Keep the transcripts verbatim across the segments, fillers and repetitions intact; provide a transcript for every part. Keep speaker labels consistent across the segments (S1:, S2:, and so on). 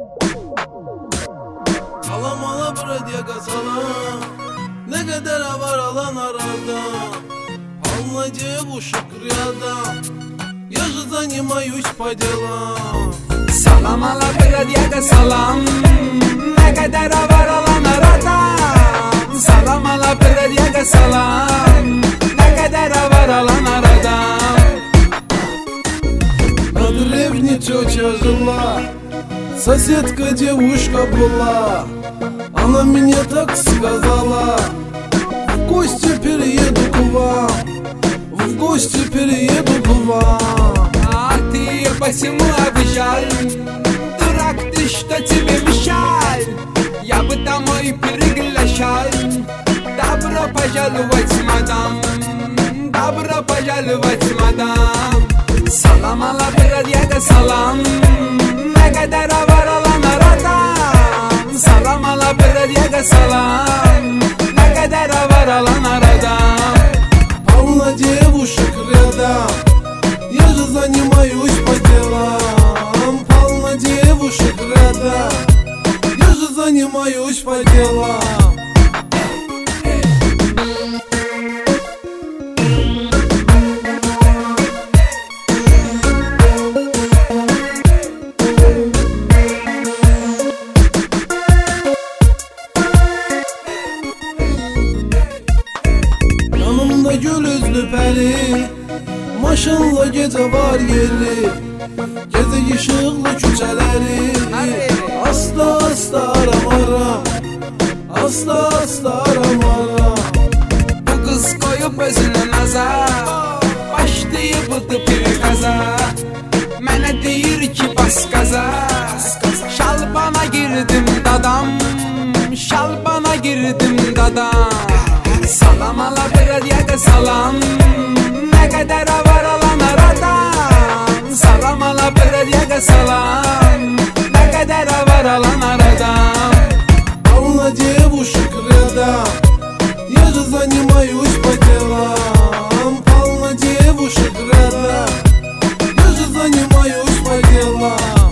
S1: Salam ala bradyaga salam. Ne kadar var alan arada. Полно девушек рядом. Я же занимаюсь по делам.
S2: Salam ala bradyaga salam. Ne kadar var alan arada. Salam ala bradyaga salam. Ne kadar var alan arada.
S1: На древней тетя жила, соседка девушка была. Она мне так сказала: в гости перееду к вам, в гости перееду к вам.
S2: А ты почему обижал? Дурак ты, что тебе мешал? Я бы домой приглашал. Добро пожаловать, мадам. Добро пожаловать, мадам. Salam ala bradyaga salam. Ne kadar var alan arada. Salam ala bradyaga salam. Ne kadar var alan arada.
S1: Полно девушек рядом. Я же занимаюсь по делам. Полно девушек рядом. Я же занимаюсь по делам. Yanımda gül üzlü peri, maşınla gece var yeri. Gece ışıklı küçeleri, asla asla aramaram, asla asla aramaram.
S2: Bu kız koyup özünü nazar, başlayıbıdı bir qaza. Mənə deyir ki bas qaza. Şalbana girdim dadam, şalbana girdim dadam. Salam ala bradyaga salam. Ne kadar var alan arada. Salam ala bradyaga salam. Ne kadar var alan arada.
S1: Полно девушек рядом. Я же занимаюсь по делам. Полно девушек рядом. Я же занимаюсь по делам.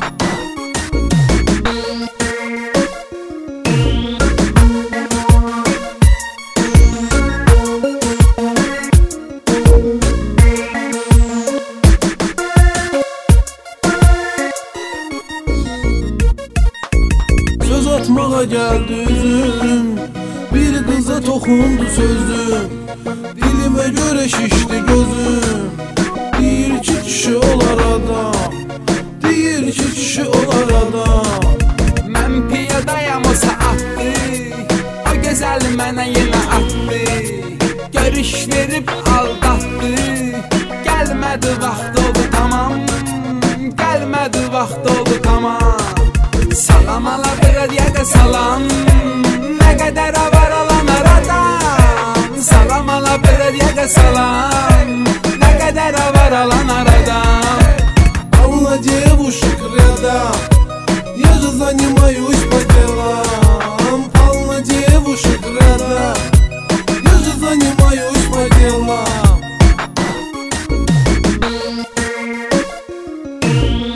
S1: Söz atmağa geldi üzüm, bir kıza toxundu sözüm. Dilime göre şişti gözüm. Deyir ki kişi olar adam, deyir ki kişi olar adam.
S2: Mən piyadayam o saatdı. O gözəl mənə yenə atdı. Görüş verib aldatdı. Gəlmədi vaxt oldu tamam. Gəlmədi vaxt oldu tamam. Salam ala bradyaga salam. Ne kadar var alan arada. Salam ala bradyaga salam. Ne kadar var alan arada.
S1: Полно девушек рядом. Я же занимаюсь по делам. Полно девушек рядом. Я же занимаюсь по делам.